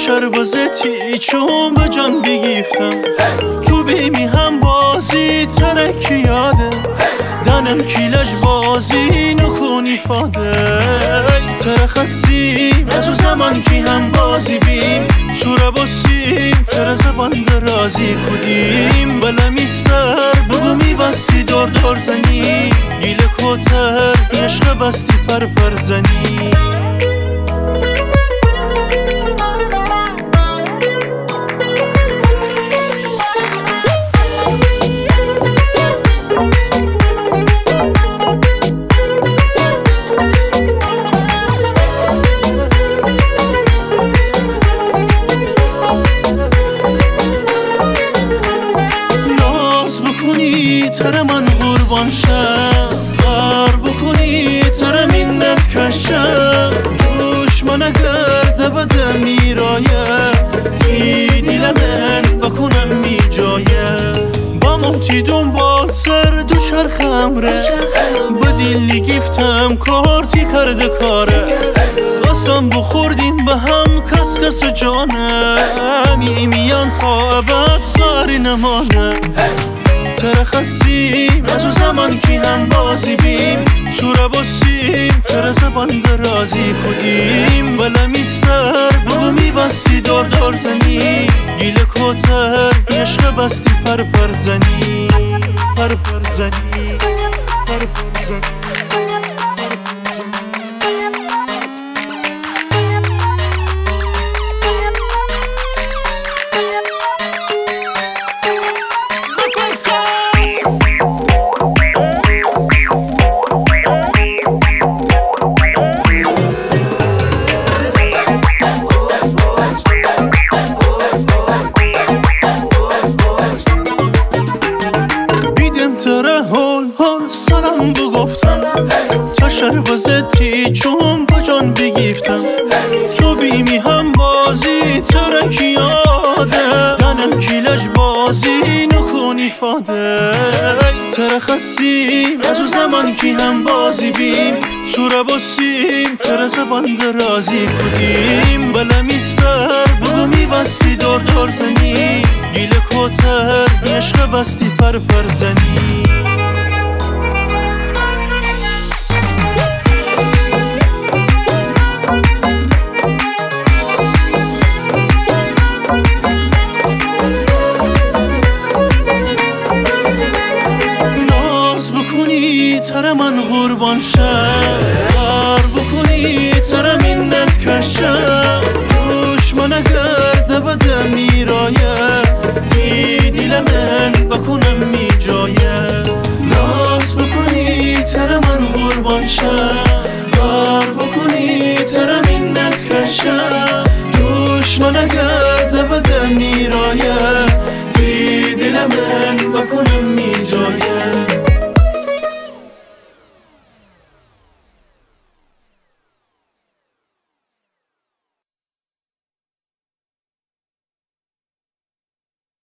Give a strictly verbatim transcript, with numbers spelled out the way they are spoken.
شربازتی چون به جان بگیفتم تو بیمی هم بازی ترکی یاده دنم کیلش بازی نکنی فاده ترخصیم از او زمان کی هم بازی بیم سوره باسیم تر زبان درازی کدیم بلمی سر بگو می بستی دور دور زنی گیل کتر عشق بستی پر پر زنی تر من قربان شم غر بکنی تر منت کشم دشمن اگر دبده میرایم تی دیل من بکنم می جایم با موتی دنبال سر دو چرخ امره با دیلی گفتم کارتی کرده کاره قسم بخوردیم به هم کس کس جانم میان تا ابد غری نمانه ترخصیم از او زمان کی هم بازی بیم سوره باسیم تر زبان درازی کدیم بلمی سر بگو می بستی دور دور زنی گیل کتر عشق بستی پر پر زنی پر پر زنی پر پر زنی سلام بگفتم تا شربازتی چون با جان بگیفتم تو بیمی هم بازی ترکی یاده دنم کیلش بازی نکنی فاده ترخصیم از او زمان کی هم بازی بیم سوره باسیم تر زبان درازی کدیم بلمی سر بگو می بستی دور دور زنی گیل کتر عشق بستی پر پر زنی تر من قربان شم غر بکنی تر منت کشم دشمن اگر دبده میرایم تی دیل من بکنم می جایم ناز بکنی تر من قربان شم غر بکنی تر منت کشم دشمن اگر دبده میرایم تی دیل من بکنم می جایم